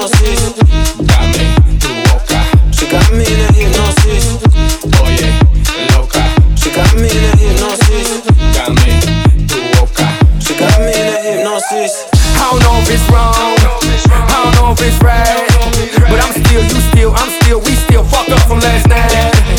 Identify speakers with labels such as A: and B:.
A: hipnosis. Dame tu boca. She got me in a hypnosis. Oye, loca. She got me in a hypnosis. Dame tu boca. She got me in a hypnosis.
B: I don't know if it's wrong, I don't know if it's right, but I'm still, you still, I'm still, we still fucked up from last night.